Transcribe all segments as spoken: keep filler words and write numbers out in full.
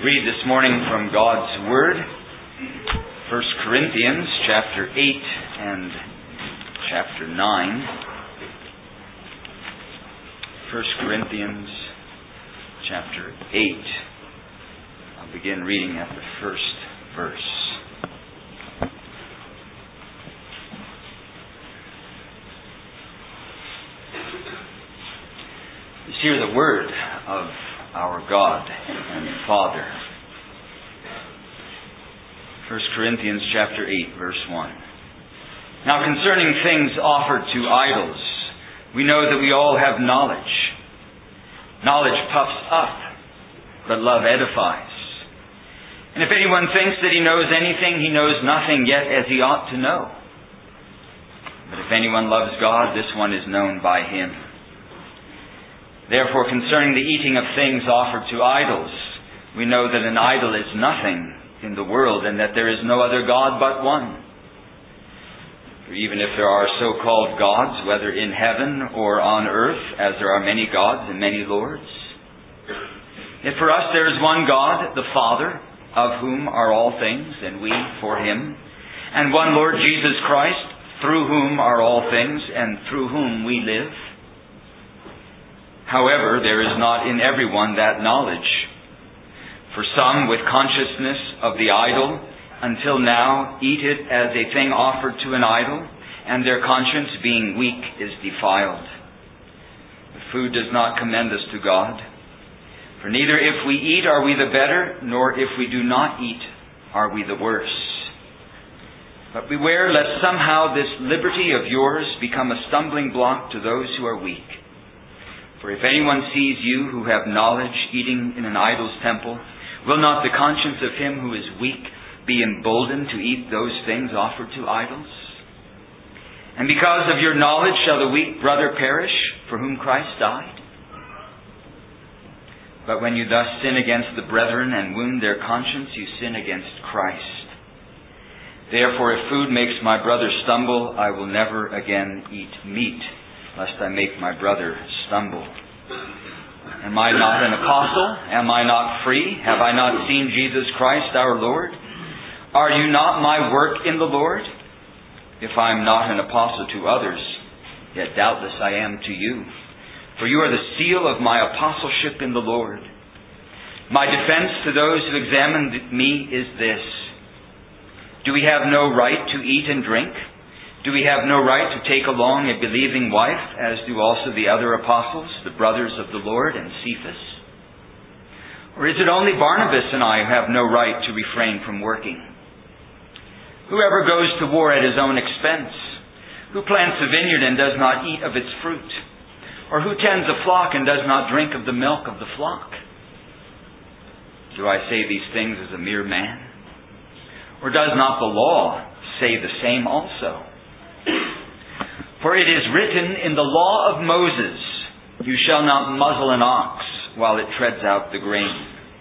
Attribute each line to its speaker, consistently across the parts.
Speaker 1: Read this morning from God's Word, First Corinthians chapter eight and chapter nine. First Corinthians chapter eight. I'll begin reading at the first verse. Let's hear the word of our God and Father. First Corinthians chapter eight, verse one. Now concerning things offered to idols, we know that we all have knowledge. Knowledge puffs up, but love edifies. And if anyone thinks that he knows anything, he knows nothing yet as he ought to know. But if anyone loves God, this one is known by him. Therefore, concerning the eating of things offered to idols, we know that an idol is nothing in the world, and that there is no other God but one. For even if there are so-called gods, whether in heaven or on earth, as there are many gods and many lords, yet for us there is one God, the Father, of whom are all things, and we for Him, and one Lord Jesus Christ, through whom are all things, and through whom we live. However, there is not in everyone that knowledge. For some, with consciousness of the idol, until now eat it as a thing offered to an idol, and their conscience, being weak, is defiled. The food does not commend us to God. For neither if we eat are we the better, nor if we do not eat are we the worse. But beware lest somehow this liberty of yours become a stumbling block to those who are weak. For if anyone sees you who have knowledge eating in an idol's temple, will not the conscience of him who is weak be emboldened to eat those things offered to idols? And because of your knowledge shall the weak brother perish, for whom Christ died? But when you thus sin against the brethren and wound their conscience, you sin against Christ. Therefore, if food makes my brother stumble, I will never again eat meat, lest I make my brother stumble. Am I not an apostle? Am I not free? Have I not seen Jesus Christ our Lord? Are you not my work in the Lord? If I am not an apostle to others, yet doubtless I am to you. For you are the seal of my apostleship in the Lord. My defense to those who examine me is this: do we have no right to eat and drink? Do we have no right to take along a believing wife, as do also the other apostles, the brothers of the Lord, and Cephas? Or is it only Barnabas and I who have no right to refrain from working? Whoever goes to war at his own expense? Who plants a vineyard and does not eat of its fruit? Or who tends a flock and does not drink of the milk of the flock? Do I say these things as a mere man? Or does not the law say the same also? For it is written in the law of Moses, you shall not muzzle an ox while it treads out the grain.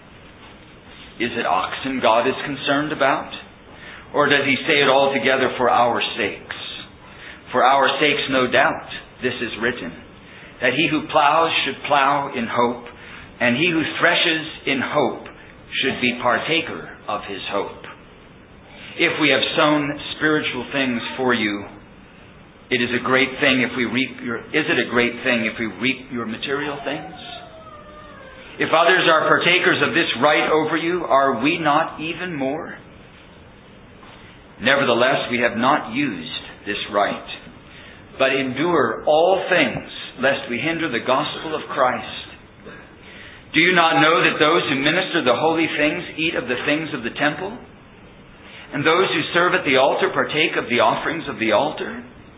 Speaker 1: Is it oxen God is concerned about? Or does he say it altogether for our sakes? For our sakes, no doubt, this is written, that he who plows should plow in hope, and he who threshes in hope should be partaker of his hope. If we have sown spiritual things for you, it is a great thing if we reap your, is it a great thing if we reap your material things? If others are partakers of this right over you, are we not even more? Nevertheless, we have not used this right, but endure all things, lest we hinder the gospel of Christ. Do you not know that those who minister the holy things eat of the things of the temple? And those who serve at the altar partake of the offerings of the altar?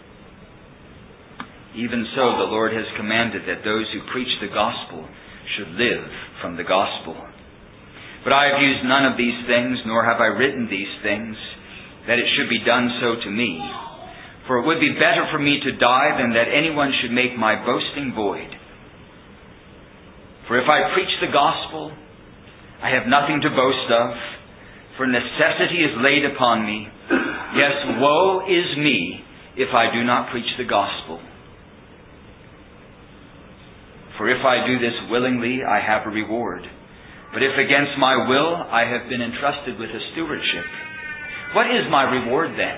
Speaker 1: Even so, the Lord has commanded that those who preach the gospel should live from the gospel. But I have used none of these things, nor have I written these things, that it should be done so to me. For it would be better for me to die than that anyone should make my boasting void. For if I preach the gospel, I have nothing to boast of, for necessity is laid upon me. Yes, woe is me if I do not preach the gospel. For if I do this willingly, I have a reward. But if against my will I have been entrusted with a stewardship, what is my reward then?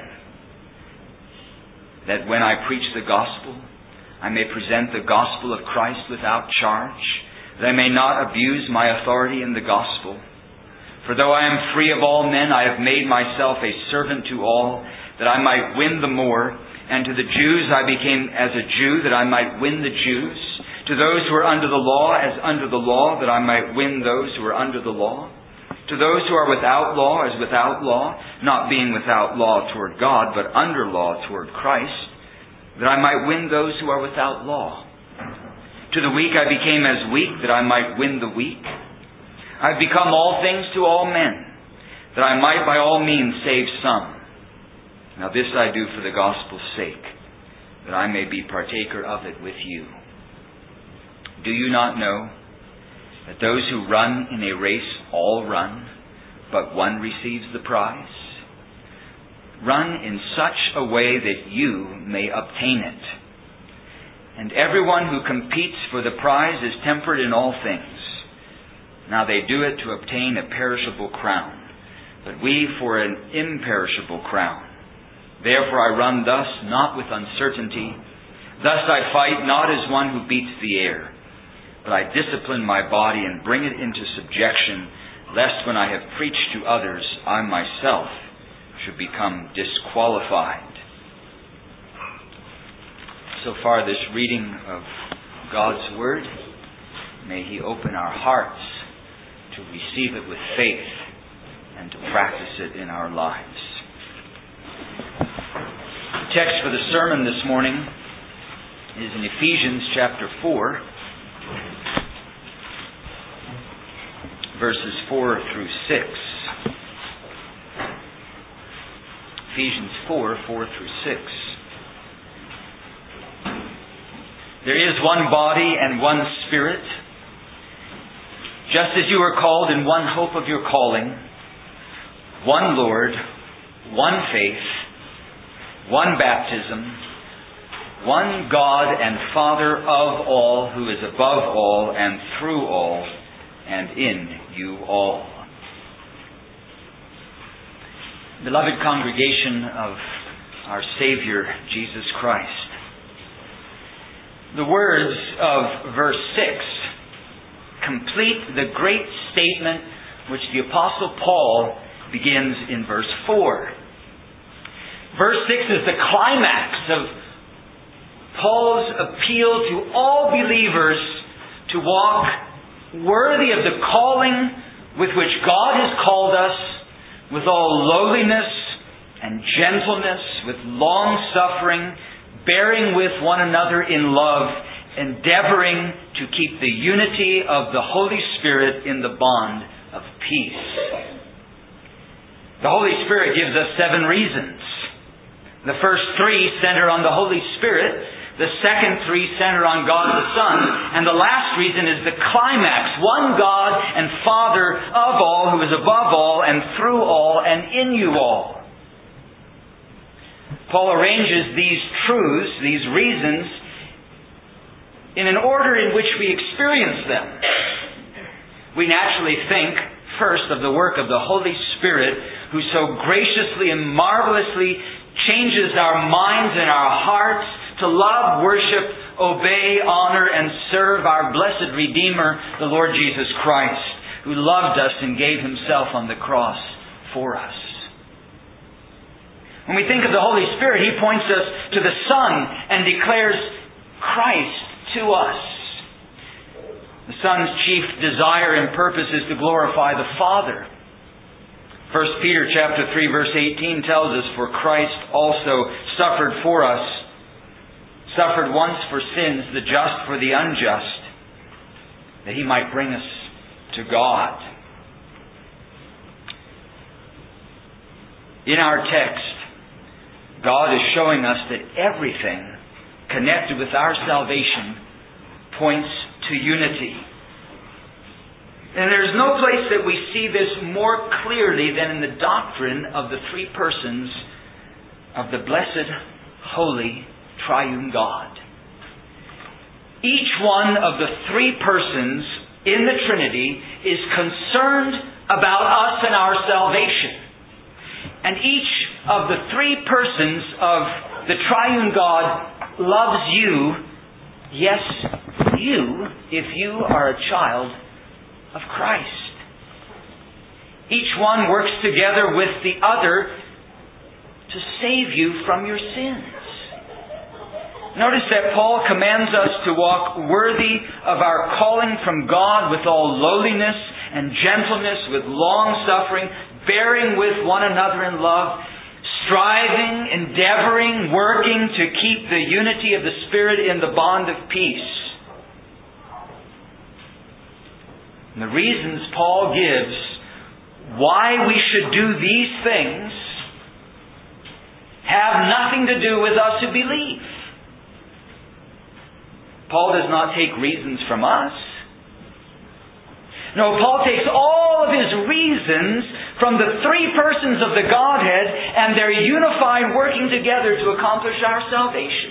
Speaker 1: That when I preach the gospel, I may present the gospel of Christ without charge, that I may not abuse my authority in the gospel. For though I am free of all men, I have made myself a servant to all, that I might win the more. And to the Jews I became as a Jew, that I might win the Jews. To those who are under the law, as under the law, that I might win those who are under the law. To those who are without law, as without law, not being without law toward God, but under law toward Christ, that I might win those who are without law. To the weak I became as weak, that I might win the weak. I have become all things to all men, that I might by all means save some. Now this I do for the gospel's sake, that I may be partaker of it with you. Do you not know that those who run in a race all run, but one receives the prize? Run in such a way that you may obtain it. And everyone who competes for the prize is temperate in all things. Now they do it to obtain a perishable crown, but we for an imperishable crown. Therefore I run thus, not with uncertainty. Thus I fight not as one who beats the air, but I discipline my body and bring it into subjection, lest when I have preached to others, I myself should become disqualified. So far this reading of God's Word, may He open our hearts to receive it with faith and to practice it in our lives. The text for the sermon this morning is in Ephesians chapter four, verses four through six. Ephesians four, four through six. There is one body and one Spirit, just as you are called in one hope of your calling, one Lord, one faith, one baptism, one God and Father of all, who is above all and through all and in you all. Beloved congregation of our Savior, Jesus Christ, the words of verse six complete the great statement which the Apostle Paul begins in verse four. Verse six is the climax of Paul's appeal to all believers to walk worthy of the calling with which God has called us, with all lowliness and gentleness, with long-suffering, bearing with one another in love, endeavoring to keep the unity of the Holy Spirit in the bond of peace. The Holy Spirit gives us seven reasons. The first three center on the Holy Spirit. The second three center on God the Son. And the last reason is the climax. One God and Father of all, who is above all and through all and in you all. Paul arranges these truths, these reasons, in an order in which we experience them. We naturally think first of the work of the Holy Spirit, who so graciously and marvelously changes our minds and our hearts to love, worship, obey, honor, and serve our blessed Redeemer, the Lord Jesus Christ, who loved us and gave Himself on the cross for us. When we think of the Holy Spirit, He points us to the Son and declares Christ to us. The Son's chief desire and purpose is to glorify the Father. First Peter chapter three verse eighteen tells us, "For Christ also suffered for us, suffered once for sins, the just for the unjust, that He might bring us to God." In our text, God is showing us that everything connected with our salvation points to unity. And there's no place that we see this more clearly than in the doctrine of the three persons of the blessed, holy, triune God. Each one of the three persons in the Trinity is concerned about us and our salvation. And each of the three persons of the triune God loves you, yes, you, if you are a child of Christ. Each one works together with the other to save you from your sins. Notice that Paul commands us to walk worthy of our calling from God with all lowliness and gentleness, with long-suffering, bearing with one another in love, striving, endeavoring, working to keep the unity of the Spirit in the bond of peace. And the reasons Paul gives why we should do these things have nothing to do with us who believe. Paul does not take reasons from us. No, Paul takes all of his reasons from the three persons of the Godhead and their unified working together to accomplish our salvation.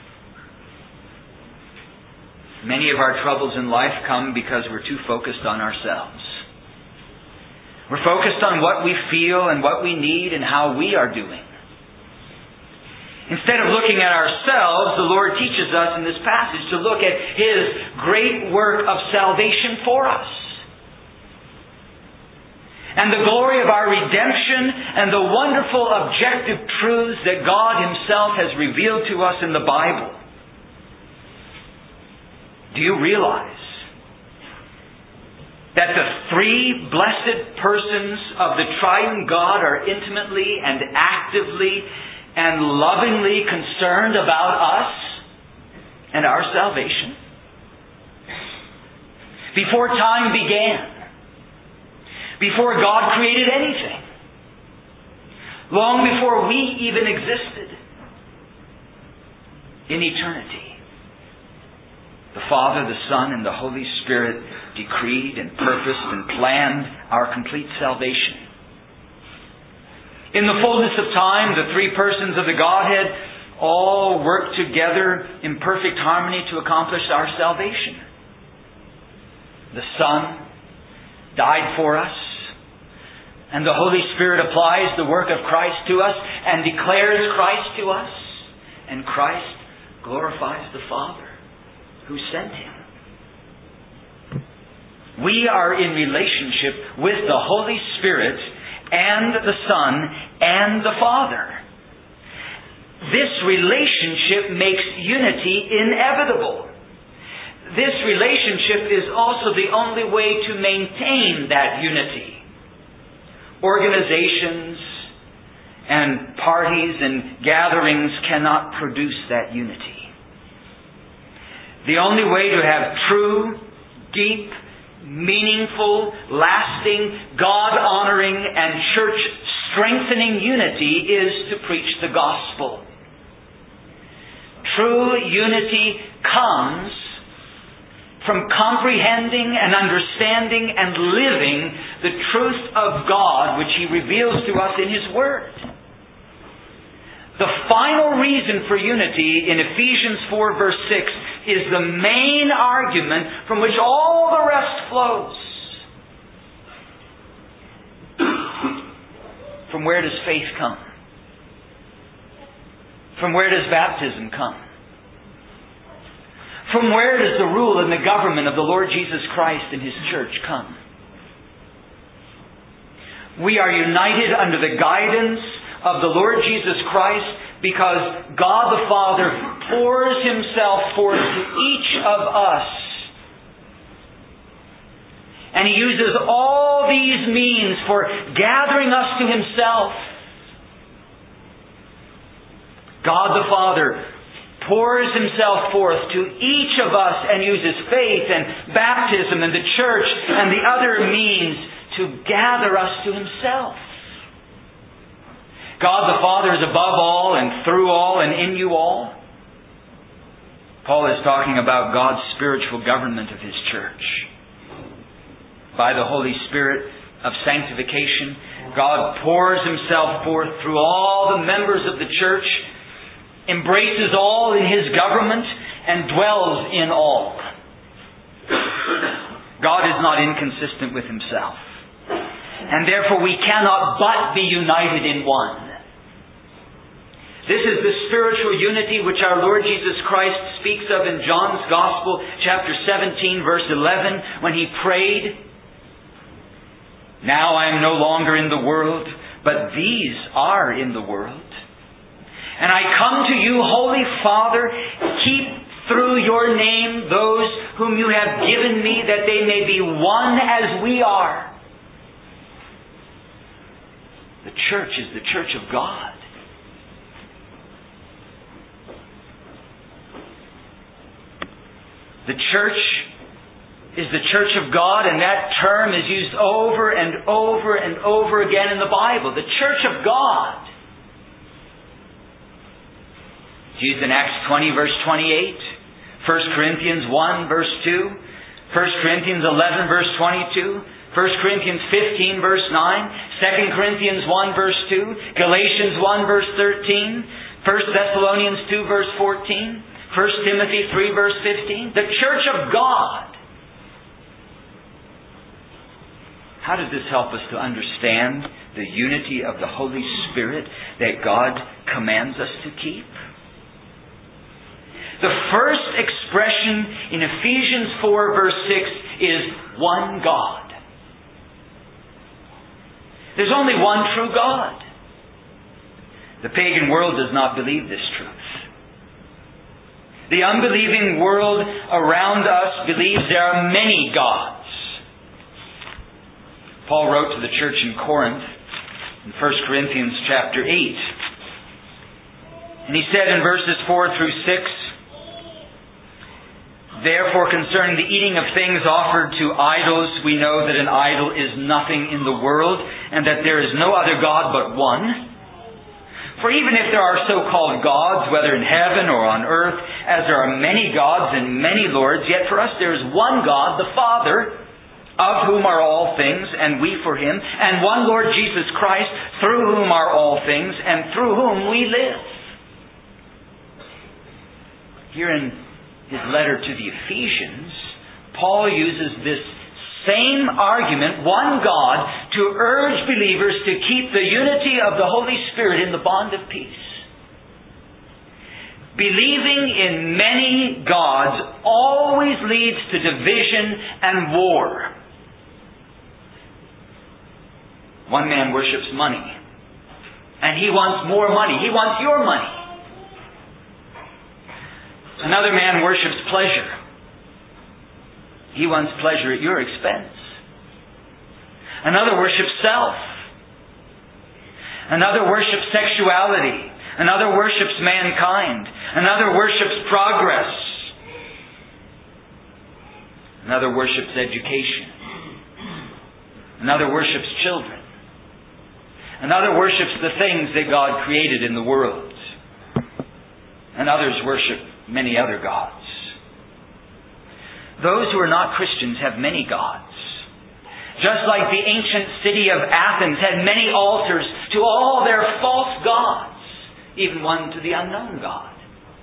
Speaker 1: Many of our troubles in life come because we're too focused on ourselves. We're focused on what we feel and what we need and how we are doing. Instead of looking at ourselves, the Lord teaches us in this passage to look at His great work of salvation for us. And the glory of our redemption and the wonderful objective truths that God Himself has revealed to us in the Bible. Do you realize that the three blessed persons of the triune God are intimately and actively and lovingly concerned about us and our salvation? Before time began, before God created anything, long before we even existed, in eternity, the Father, the Son, and the Holy Spirit decreed and purposed and planned our complete salvation. In the fullness of time, the three persons of the Godhead all worked together in perfect harmony to accomplish our salvation. The Son died for us, and the Holy Spirit applies the work of Christ to us and declares Christ to us, and Christ glorifies the Father who sent Him. We are in relationship with the Holy Spirit and the Son and the Father. This relationship makes unity inevitable. This relationship is also the only way to maintain that unity. Organizations and parties and gatherings cannot produce that unity. The only way to have true, deep, meaningful, lasting, God-honoring, and church-strengthening unity is to preach the gospel. True unity comes from comprehending and understanding and living the truth of God which He reveals to us in His Word. The final reason for unity in Ephesians four verse six is the main argument from which all the rest flows. From where does faith come? From where does baptism come? From where does the rule and the government of the Lord Jesus Christ and His church come? We are united under the guidance of the Lord Jesus Christ because God the Father pours Himself forth to each of us. And He uses all these means for gathering us to Himself. God the Father pours Himself forth to each of us and uses faith and baptism and the church and the other means to gather us to Himself. God the Father is above all and through all and in you all. Paul is talking about God's spiritual government of His church. By the Holy Spirit of sanctification, God pours Himself forth through all the members of the church, embraces all in His government, and dwells in all. God is not inconsistent with Himself. And therefore we cannot but be united in one. This is the spiritual unity which our Lord Jesus Christ speaks of in John's Gospel, chapter seventeen, verse eleven, when He prayed, "Now I am no longer in the world, but these are in the world. And I come to you, Holy Father, keep through your name those whom you have given me, that they may be one as we are." The church is the church of God. The church is the church of God, and that term is used over and over and over again in the Bible. The church of God. It's used in Acts twenty, verse twenty-eight, First Corinthians one, verse two, First Corinthians eleven, verse twenty-two, First Corinthians fifteen, verse nine, Second Corinthians one, verse two, Galatians one, verse thirteen, First Thessalonians two, verse fourteen, First Timothy three, verse fifteen. The church of God. How does this help us to understand the unity of the Holy Spirit that God commands us to keep? The first expression in Ephesians four, verse six is one God. There's only one true God. The pagan world does not believe this truth. The unbelieving world around us believes there are many gods. Paul wrote to the church in Corinth in First Corinthians chapter eight. And he said in verses four through six, "Therefore concerning the eating of things offered to idols, we know that an idol is nothing in the world, and that there is no other God but one. For even if there are so-called gods, whether in heaven or on earth, as there are many gods and many lords, yet for us there is one God, the Father, of whom are all things, and we for Him, and one Lord Jesus Christ, through whom are all things, and through whom we live." Here in his letter to the Ephesians, Paul uses this same argument, one God, to urge believers to keep the unity of the Holy Spirit in the bond of peace. Believing in many gods always leads to division and war. One man worships money, and he wants more money. He wants your money. Another man worships pleasure. He wants pleasure at your expense. Another worships self. Another worships sexuality. Another worships mankind. Another worships progress. Another worships education. Another worships children. Another worships the things that God created in the world. And others worship many other gods. Those who are not Christians have many gods. Just like the ancient city of Athens had many altars to all their false gods, even one to the unknown God.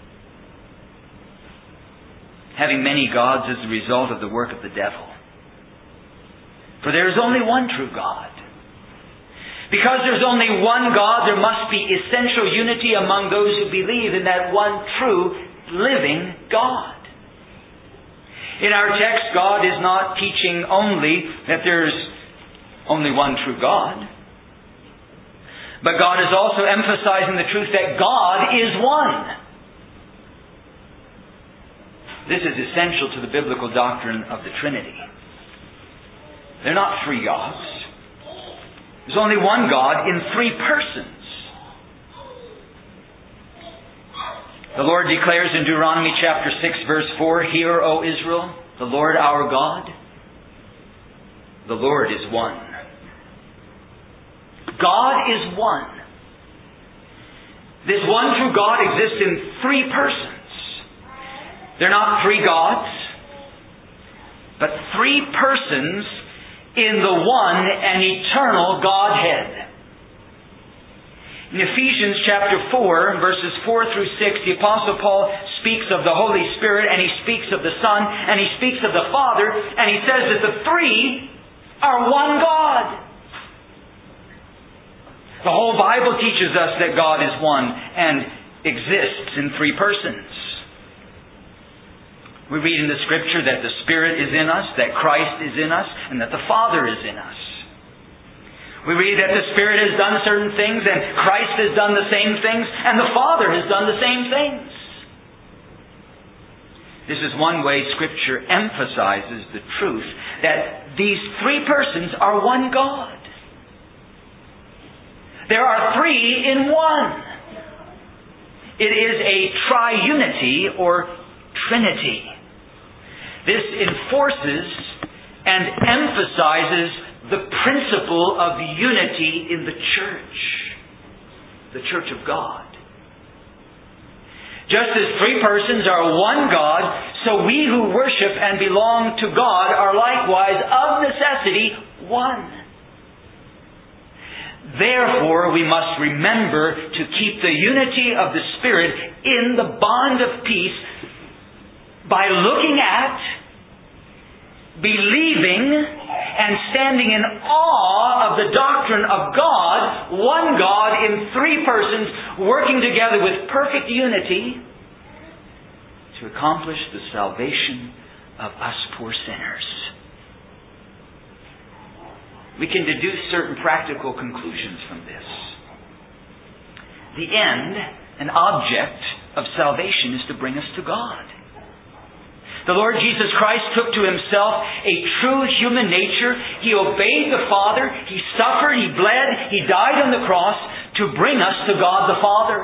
Speaker 1: Having many gods is the result of the work of the devil. For there is only one true God. Because there's only one God, there must be essential unity among those who believe in that one true, living God. In our text, God is not teaching only that there's only one true God, but God is also emphasizing the truth that God is one. This is essential to the biblical doctrine of the Trinity. They're not three gods. There's only one God in three persons. The Lord declares in Deuteronomy chapter six, verse four, "Hear, O Israel, the Lord our God, the Lord is one." God is one. This one true God exists in three persons. They're not three gods, but three persons in the one and eternal Godhead. In Ephesians chapter four, verses four through six, the Apostle Paul speaks of the Holy Spirit, and he speaks of the Son, and he speaks of the Father, and he says that the three are one God. The whole Bible teaches us that God is one and exists in three persons. We read in the Scripture that the Spirit is in us, that Christ is in us, and that the Father is in us. We read that the Spirit has done certain things, and Christ has done the same things, and the Father has done the same things. This is one way Scripture emphasizes the truth that these three persons are one God. There are three in one. It is a triunity or trinity. This enforces and emphasizes the principle of unity in the church, the church of God. Just as three persons are one God, so we who worship and belong to God are likewise of necessity one. Therefore, we must remember to keep the unity of the Spirit in the bond of peace by looking at, believing, and standing in awe of the doctrine of God, one God in three persons, working together with perfect unity to accomplish the salvation of us poor sinners. We can deduce certain practical conclusions from this. The end and object of salvation is to bring us to God. The Lord Jesus Christ took to Himself a true human nature. He obeyed the Father. He suffered. He bled. He died on the cross to bring us to God the Father.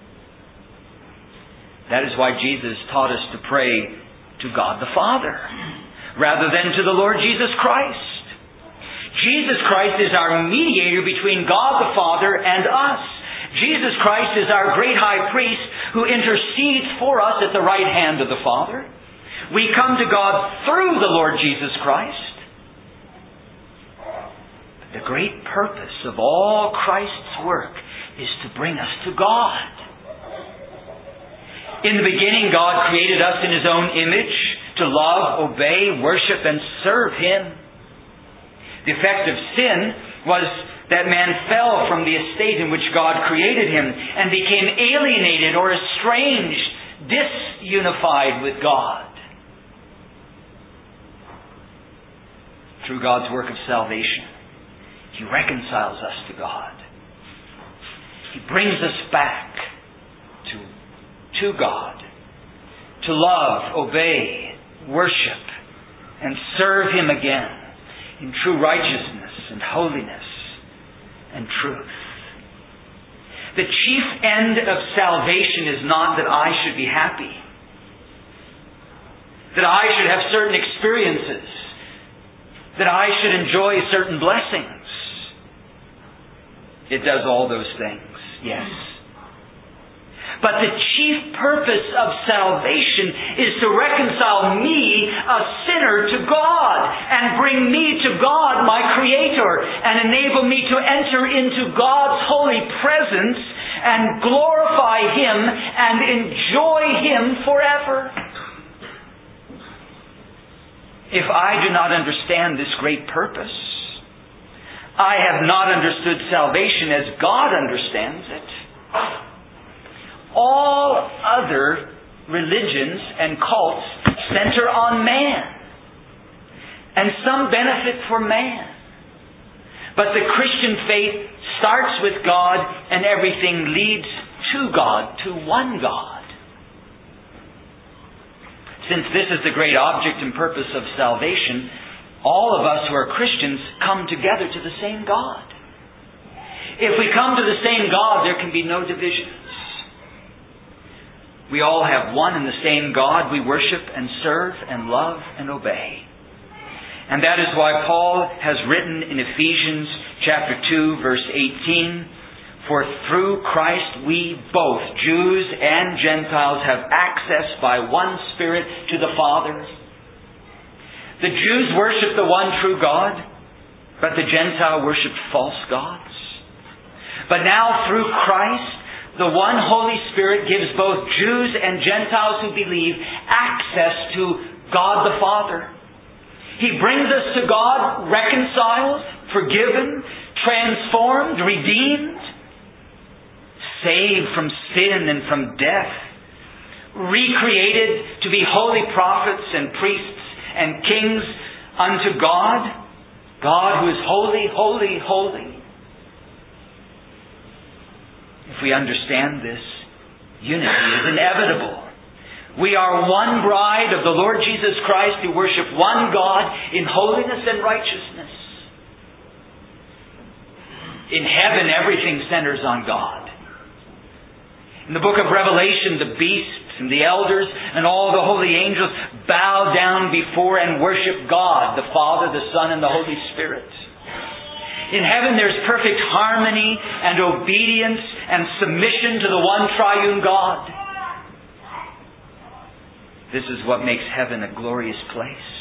Speaker 1: That is why Jesus taught us to pray to God the Father rather than to the Lord Jesus Christ. Jesus Christ is our mediator between God the Father and us. Jesus Christ is our great high priest who intercedes for us at the right hand of the Father. We come to God through the Lord Jesus Christ. But the great purpose of all Christ's work is to bring us to God. In the beginning, God created us in His own image to love, obey, worship, and serve Him. The effect of sin was that man fell from the estate in which God created him and became alienated or estranged, disunified with God. Through God's work of salvation, He reconciles us to God. He brings us back to, to God, to love, obey, worship, and serve Him again in true righteousness and holiness and truth. The chief end of salvation is not that I should be happy, that I should have certain experiences, that I should enjoy certain blessings. It does all those things, yes. But the chief purpose of salvation is to reconcile me, a sinner, to God and bring me to God, my Creator, and enable me to enter into God's holy presence and glorify Him and enjoy Him forever. If I do not understand this great purpose, I have not understood salvation as God understands it. All other religions and cults center on man, and some benefit for man. But the Christian faith starts with God, and everything leads to God, to one God. Since this is the great object and purpose of salvation, all of us who are Christians come together to the same God. If we come to the same God, there can be no divisions. We all have one and the same God we worship and serve and love and obey. And that is why Paul has written in Ephesians chapter two, verse eighteen, "For through Christ we both, Jews and Gentiles, have access by one Spirit to the Father." The Jews worship the one true God, but the Gentile worship false gods. But now through Christ, the one Holy Spirit gives both Jews and Gentiles who believe access to God the Father. He brings us to God reconciled, forgiven, transformed, redeemed, saved from sin and from death, recreated to be holy prophets and priests and kings unto God, God who is holy, holy, holy. If we understand this, unity is inevitable. We are one bride of the Lord Jesus Christ who worship one God in holiness and righteousness. In heaven, everything centers on God. In the book of Revelation, the beasts and the elders and all the holy angels bow down before and worship God, the Father, the Son, and the Holy Spirit. In heaven there's perfect harmony and obedience and submission to the one triune God. This is what makes heaven a glorious place.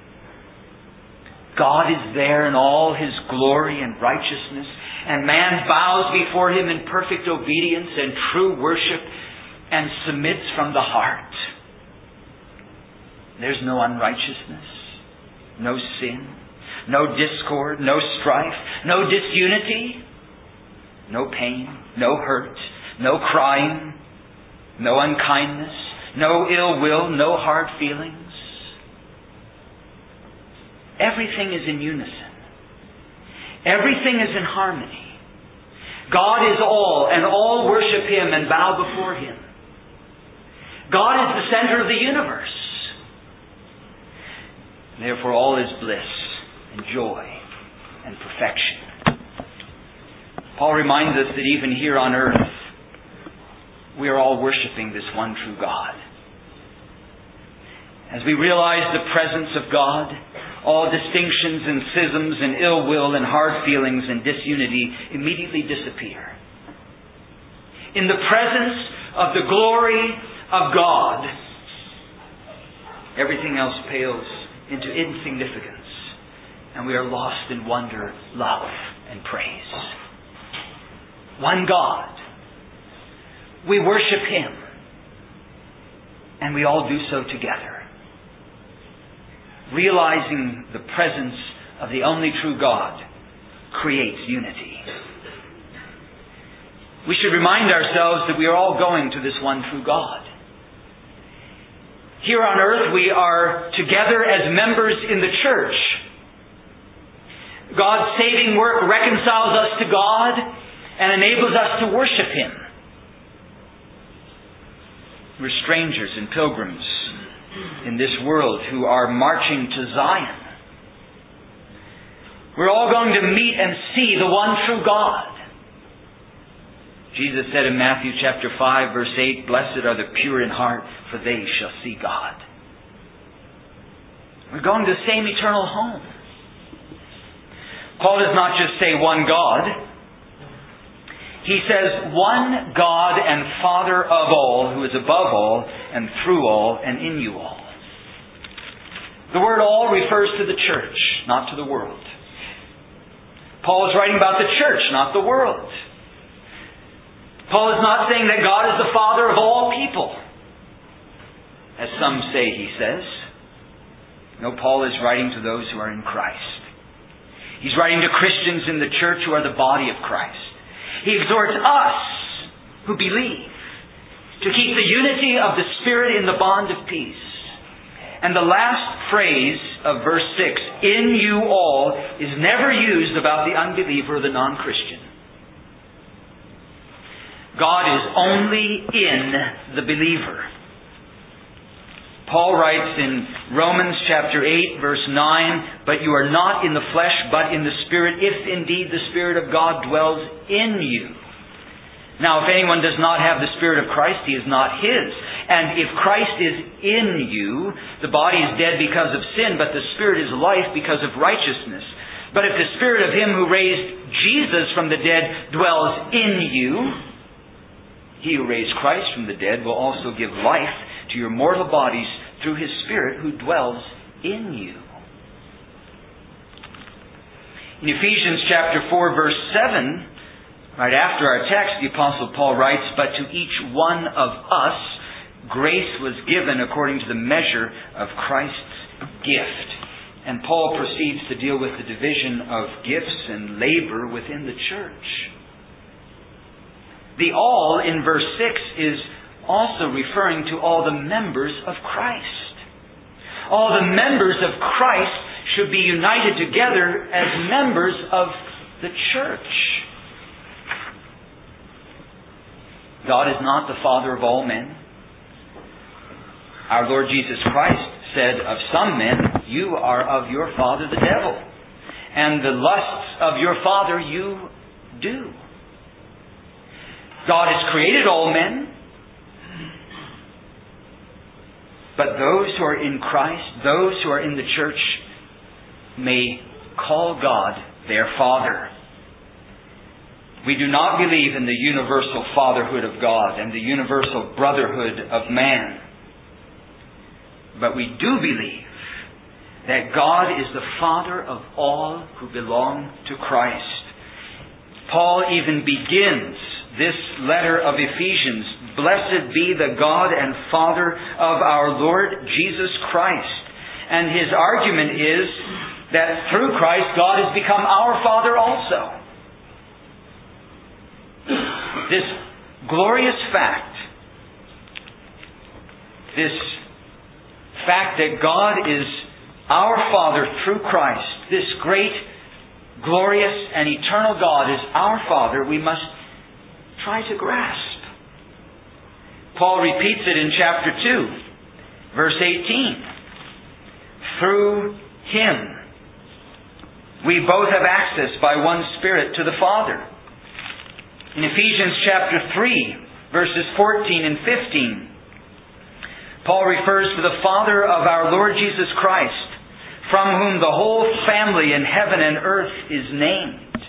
Speaker 1: God is there in all His glory and righteousness, and man bows before Him in perfect obedience and true worship and submits from the heart. There's no unrighteousness, no sin, no discord, no strife, no disunity, no pain, no hurt, no crying, no unkindness, no ill will, no hard feelings. Everything is in unison. Everything is in harmony. God is all, and all worship Him and bow before Him. God is the center of the universe. Therefore all is bliss and joy and perfection. Paul reminds us that even here on earth, we are all worshiping this one true God. As we realize the presence of God, all distinctions and schisms and ill will and hard feelings and disunity immediately disappear. In the presence of the glory of God, everything else pales into insignificance, and we are lost in wonder, love, and praise. One God. We worship Him, and we all do so together, realizing the presence of the only true God creates unity. We should remind ourselves that we are all going to this one true God. Here on earth we are together as members in the church. God's saving work reconciles us to God and enables us to worship Him. We're strangers and pilgrims in this world who are marching to Zion. We're all going to meet and see the one true God. Jesus said in Matthew chapter five, verse eight, "Blessed are the pure in heart, for they shall see God." We're going to the same eternal home. Paul does not just say one God. He says one God and Father of all, who is above all and through all and in you all. The word all refers to the church, not to the world. Paul is writing about the church, not the world. Paul is not saying that God is the Father of all people, as some say he says. No, Paul is writing to those who are in Christ. He's writing to Christians in the church who are the body of Christ. He exhorts us who believe to keep the unity of the Spirit in the bond of peace. And the last phrase of verse six, "in you all," is never used about the unbeliever or the non-Christian. God is only in the believer. Paul writes in Romans chapter eight, verse nine, "But you are not in the flesh, but in the Spirit, if indeed the Spirit of God dwells in you." Now, if anyone does not have the Spirit of Christ, he is not His. And if Christ is in you, the body is dead because of sin, but the Spirit is life because of righteousness. But if the Spirit of Him who raised Jesus from the dead dwells in you, He who raised Christ from the dead will also give life to your mortal bodies through His Spirit who dwells in you. In Ephesians chapter four, verse seven, Right after our text, the Apostle Paul writes, "But to each one of us grace was given according to the measure of Christ's gift." And Paul proceeds to deal with the division of gifts and labor within the church. The all in verse six is also referring to all the members of Christ. All the members of Christ should be united together as members of the church. God is not the Father of all men. Our Lord Jesus Christ said of some men, "You are of your father the devil, and the lusts of your father you do." God has created all men, but those who are in Christ, those who are in the church, may call God their Father. We do not believe in the universal fatherhood of God and the universal brotherhood of man. But we do believe that God is the Father of all who belong to Christ. Paul even begins this letter of Ephesians, "Blessed be the God and Father of our Lord Jesus Christ." And his argument is that through Christ, God has become our Father also. This glorious fact, this fact that God is our Father through Christ, this great, glorious, and eternal God is our Father, we must try to grasp. Paul repeats it in chapter two, verse eighteen. "Through Him we both have access by one Spirit to the Father." In Ephesians chapter three, verses fourteen and fifteen, Paul refers to the Father of our Lord Jesus Christ, from whom the whole family in heaven and earth is named.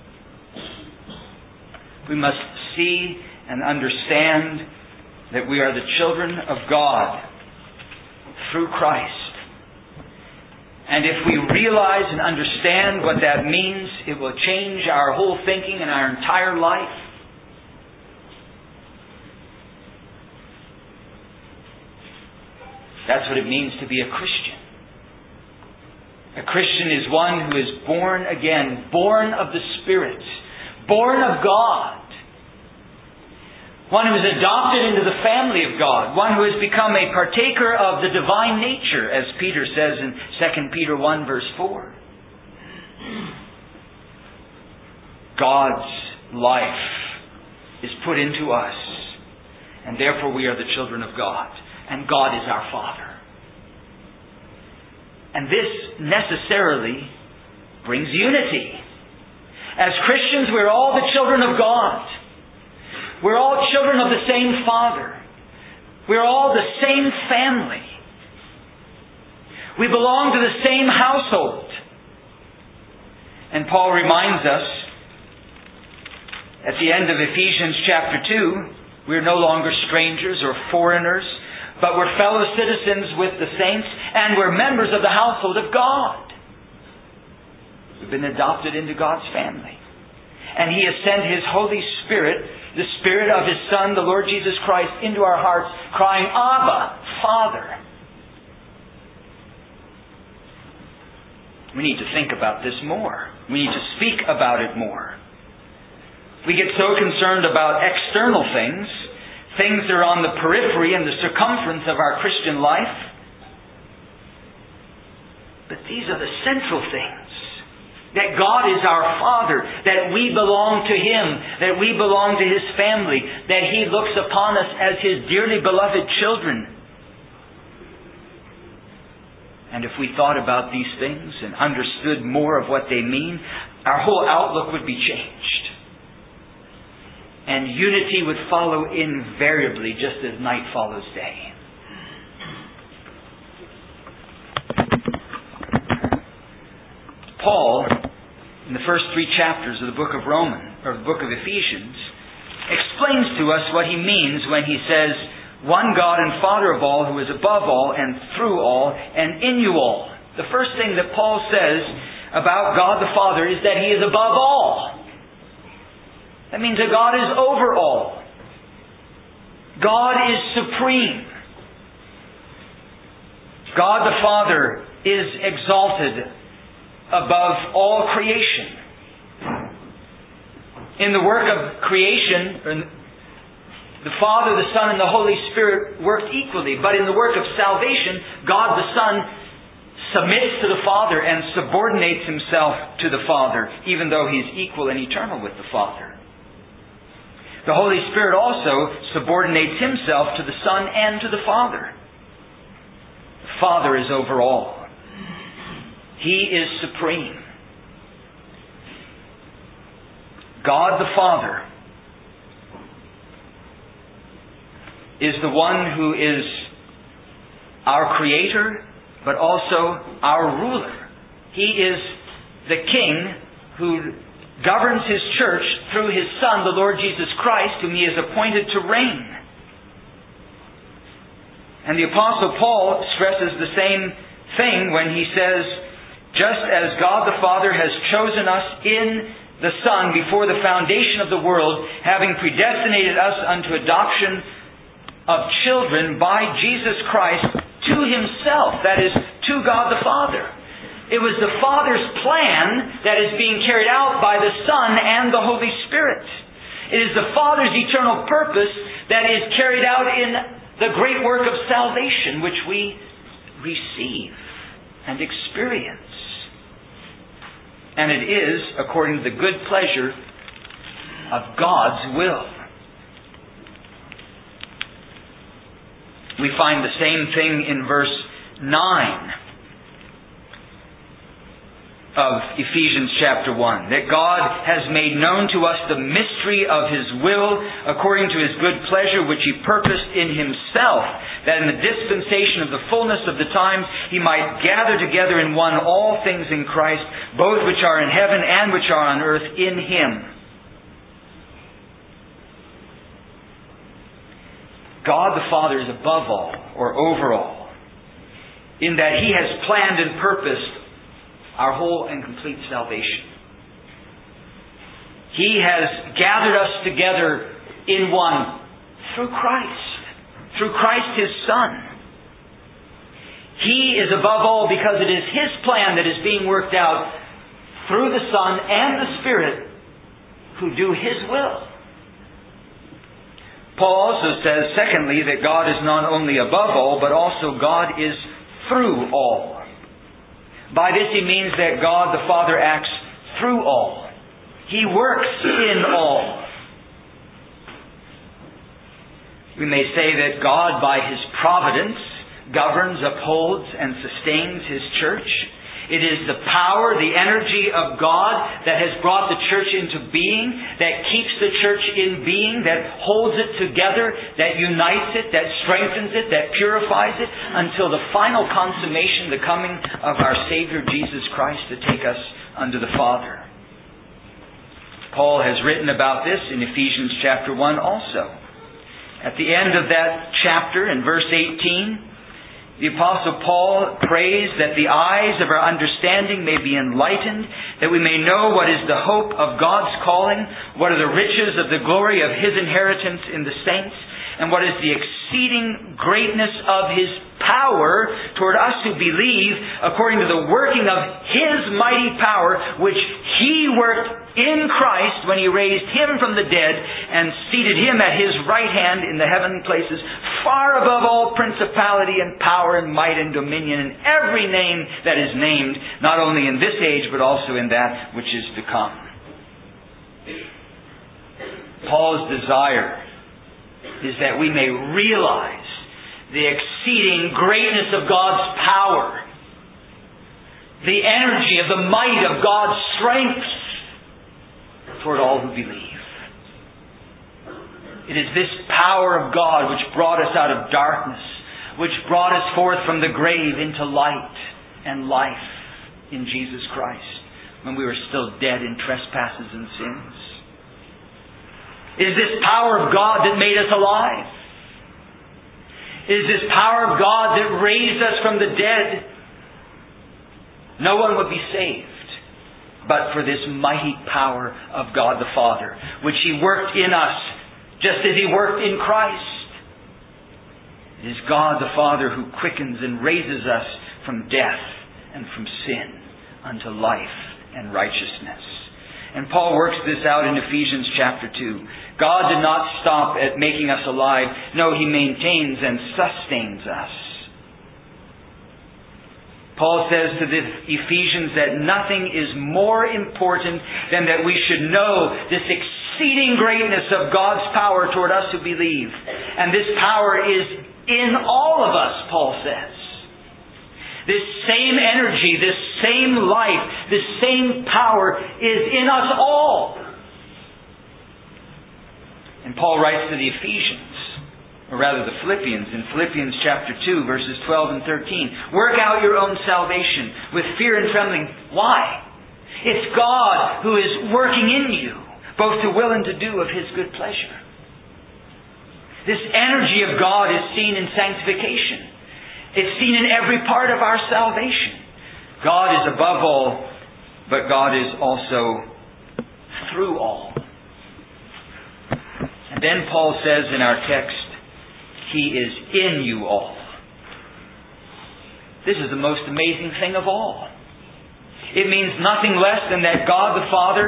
Speaker 1: We must see and understand that we are the children of God through Christ. And if we realize and understand what that means, it will change our whole thinking and our entire life. That's what it means to be a Christian. A Christian is one who is born again, born of the Spirit, born of God. One who is adopted into the family of God. One who has become a partaker of the divine nature, as Peter says in Second Peter one, verse four. God's life is put into us, and therefore we are the children of God, and God is our Father. And this necessarily brings unity. As Christians, we're all the children of God. We're all children of the same Father. We're all the same family. We belong to the same household. And Paul reminds us at the end of Ephesians chapter two, we're no longer strangers or foreigners, but we're fellow citizens with the saints, and we're members of the household of God. We've been adopted into God's family. And He has sent His Holy Spirit, the Spirit of His Son, the Lord Jesus Christ, into our hearts, crying, "Abba, Father." We need to think about this more. We need to speak about it more. We get so concerned about external things, things that are on the periphery and the circumference of our Christian life. But these are the central things. That God is our Father, that we belong to Him, that we belong to His family, that He looks upon us as His dearly beloved children. And if we thought about these things and understood more of what they mean, our whole outlook would be changed. And unity would follow invariably, just as night follows day. Paul, in the first three chapters of the book of Romans, or the book of Ephesians, explains to us what he means when he says, "One God and Father of all, who is above all and through all and in you all." The first thing that Paul says about God the Father is that He is above all. That means that God is over all. God is supreme. God the Father is exalted above all creation. In the work of creation, the Father, the Son, and the Holy Spirit worked equally. But in the work of salvation, God the Son submits to the Father and subordinates Himself to the Father, even though He is equal and eternal with the Father. The Holy Spirit also subordinates Himself to the Son and to the Father. The Father is over all. He is supreme. God the Father is the one who is our Creator, but also our ruler. He is the King who governs His church through His Son, the Lord Jesus Christ, whom He has appointed to reign. And the Apostle Paul stresses the same thing when he says, just as God the Father has chosen us in the Son before the foundation of the world, having predestinated us unto adoption of children by Jesus Christ to Himself, that is, to God the Father. It was the Father's plan that is being carried out by the Son and the Holy Spirit. It is the Father's eternal purpose that is carried out in the great work of salvation, which we receive and experience. And it is according to the good pleasure of God's will. We find the same thing in verse nine of Ephesians chapter one. That God has made known to us the mystery of His will according to His good pleasure, which He purposed in Himself, that in the dispensation of the fullness of the times He might gather together in one all things in Christ, both which are in heaven and which are on earth, in Him. God the Father is above all, or over all, in that He has planned and purposed our whole and complete salvation. He has gathered us together in one through Christ, through Christ His Son. He is above all because it is His plan that is being worked out through the Son and the Spirit who do His will. Paul also says, secondly, that God is not only above all, but also God is through all. By this he means that God the Father acts through all. He works in all. We may say that God, by His providence, governs, upholds, and sustains His church. It is the power, the energy of God that has brought the church into being, that keeps the church in being, that holds it together, that unites it, that strengthens it, that purifies it, until the final consummation, the coming of our Savior Jesus Christ to take us unto the Father. Paul has written about this in Ephesians chapter one also. At the end of that chapter, in verse eighteen, the Apostle Paul prays that the eyes of our understanding may be enlightened, that we may know what is the hope of God's calling, what are the riches of the glory of His inheritance in the saints, and what is the exceeding greatness of His power toward us who believe, according to the working of His mighty power, which He worked in Christ when He raised Him from the dead and seated Him at His right hand in the heavenly places, far above all principality and power and might and dominion and every name that is named, not only in this age but also in that which is to come. Paul's desire is that we may realize the exceeding greatness of God's power, the energy of the might of God's strength toward all who believe. It is this power of God which brought us out of darkness, which brought us forth from the grave into light and life in Jesus Christ, when we were still dead in trespasses and sins. It is this power of God that made us alive. It is this power of God that raised us from the dead. No one would be saved but for this mighty power of God the Father, which He worked in us, just as He worked in Christ. It is God the Father who quickens and raises us from death and from sin unto life and righteousness. And Paul works this out in Ephesians chapter two. God did not stop at making us alive. No, He maintains and sustains us. Paul says to the Ephesians that nothing is more important than that we should know this exceeding greatness of God's power toward us who believe. And this power is in all of us, Paul says. This same energy, this same life, this same power is in us all. And Paul writes to the Ephesians, or rather the Philippians, in Philippians chapter two, verses twelve and thirteen. Work out your own salvation with fear and trembling. Why? It's God who is working in you, both to will and to do of His good pleasure. This energy of God is seen in sanctification. It's seen in every part of our salvation. God is above all, but God is also through all. And then Paul says in our text, He is in you all. This is the most amazing thing of all. It means nothing less than that God the Father,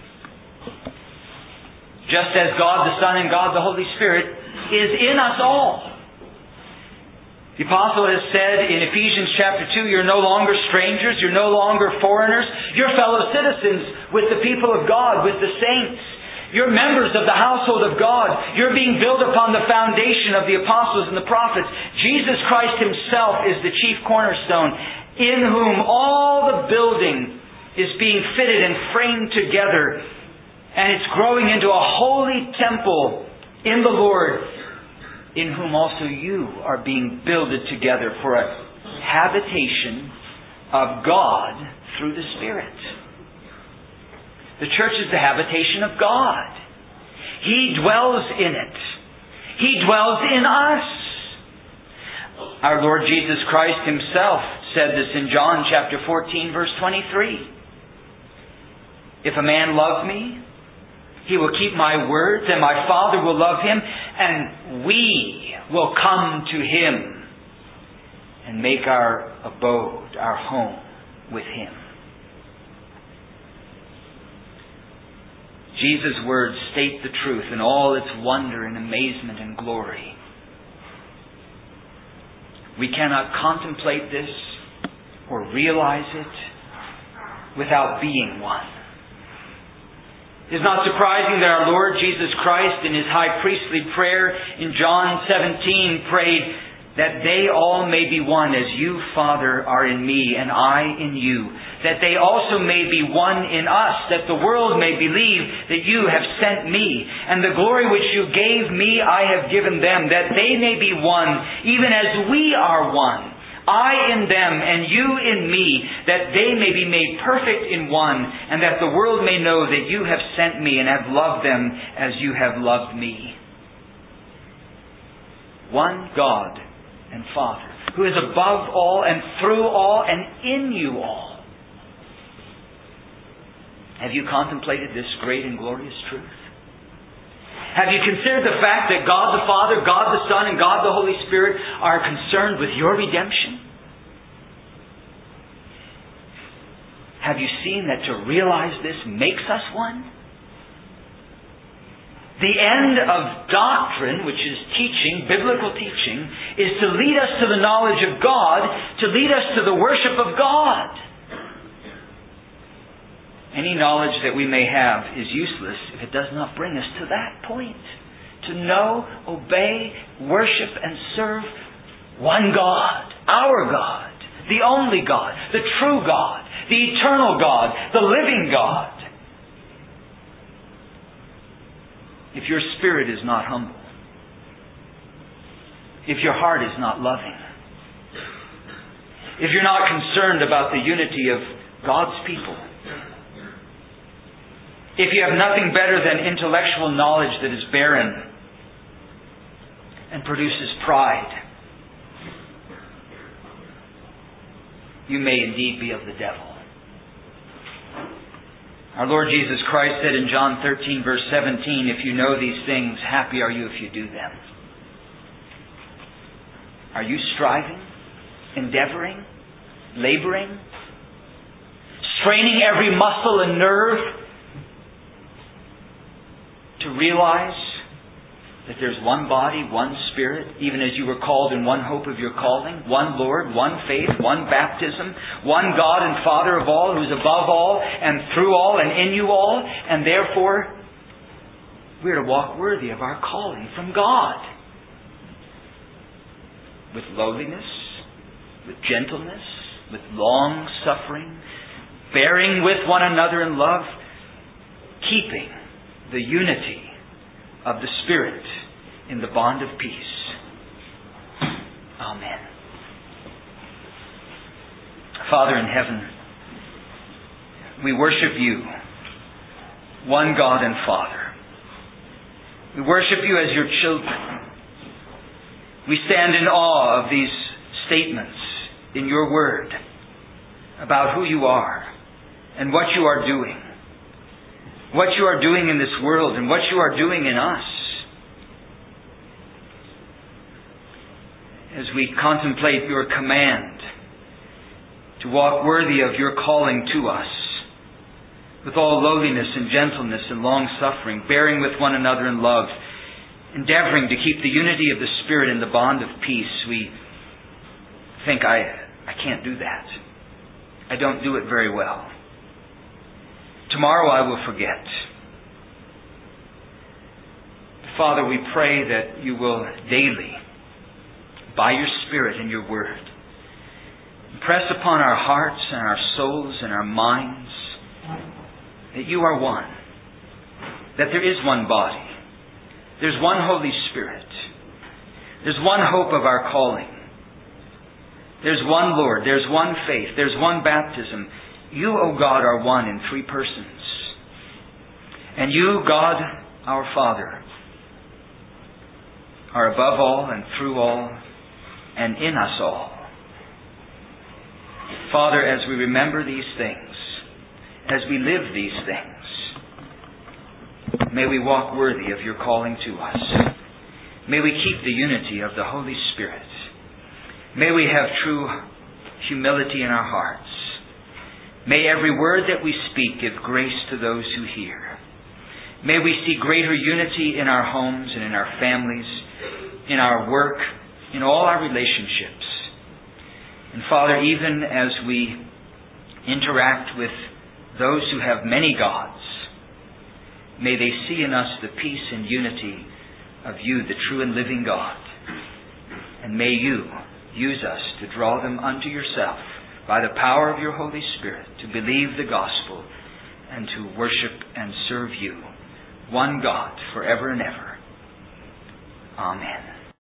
Speaker 1: just as God the Son and God the Holy Spirit, is in us all. The apostle has said in Ephesians chapter two, you're no longer strangers, you're no longer foreigners, you're fellow citizens with the people of God, with the saints. You're members of the household of God. You're being built upon the foundation of the apostles and the prophets. Jesus Christ Himself is the chief cornerstone, in whom all the building is being fitted and framed together, and it's growing into a holy temple in the Lord, in whom also you are being builded together for a habitation of God through the Spirit. The church is the habitation of God. He dwells in it. He dwells in us. Our Lord Jesus Christ Himself said this in John chapter fourteen, verse twenty-three. If a man love me, he will keep my words, and my Father will love him, and we will come to him and make our abode, our home with Him. Jesus' words state the truth in all its wonder and amazement and glory. We cannot contemplate this or realize it without being one. It is not surprising that our Lord Jesus Christ in His high priestly prayer in John seventeen prayed that they all may be one as you, Father, are in me and I in you, that they also may be one in us, that the world may believe that you have sent me, and the glory which you gave me I have given them, that they may be one, even as we are one. I in them and you in me, that they may be made perfect in one, and that the world may know that you have sent me and have loved them as you have loved me. One God and Father, who is above all and through all and in you all. Have you contemplated this great and glorious truth? Have you considered the fact that God the Father, God the Son, and God the Holy Spirit are concerned with your redemption? Have you seen that to realize this makes us one? The end of doctrine, which is teaching, biblical teaching, is to lead us to the knowledge of God, to lead us to the worship of God. Any knowledge that we may have is useless if it does not bring us to that point. To know, obey, worship, and serve one God, our God, the only God, the true God, the eternal God, the living God. If your spirit is not humble, if your heart is not loving, if you're not concerned about the unity of God's people, if you have nothing better than intellectual knowledge that is barren and produces pride, you may indeed be of the devil. Our Lord Jesus Christ said in John thirteen, verse seventeen, if you know these things, happy are you if you do them. Are you striving, endeavoring, laboring, straining every muscle and nerve to realize that there's one body, one Spirit, even as you were called in one hope of your calling, one Lord, one faith, one baptism, one God and Father of all, who's above all and through all and in you all, and therefore we're to walk worthy of our calling from God. With lowliness, with gentleness, with long suffering, bearing with one another in love, keeping the unity of the Spirit in the bond of peace. Amen. Father in heaven, we worship you, one God and Father. We worship you as your children. We stand in awe of these statements in your word about who you are and what you are doing. What you are doing in this world and what you are doing in us. As we contemplate your command to walk worthy of your calling to us, with all lowliness and gentleness and long suffering, bearing with one another in love, endeavoring to keep the unity of the Spirit in the bond of peace, we think, I, I can't do that. I don't do it very well. Tomorrow I will forget. Father, we pray that you will daily, by your Spirit and your word, impress upon our hearts and our souls and our minds that you are one, that there is one body, there's one Holy Spirit, there's one hope of our calling, there's one Lord, there's one faith, there's one baptism. You, O God, are one in three persons. And you, God, our Father, are above all and through all and in us all. Father, as we remember these things, as we live these things, may we walk worthy of your calling to us. May we keep the unity of the Holy Spirit. May we have true humility in our hearts. May every word that we speak give grace to those who hear. May we see greater unity in our homes and in our families, in our work, in all our relationships. And Father, even as we interact with those who have many gods, may they see in us the peace and unity of you, the true and living God. And may you use us to draw them unto yourself by the power of your Holy Spirit, to believe the gospel and to worship and serve you, one God, forever and ever. Amen.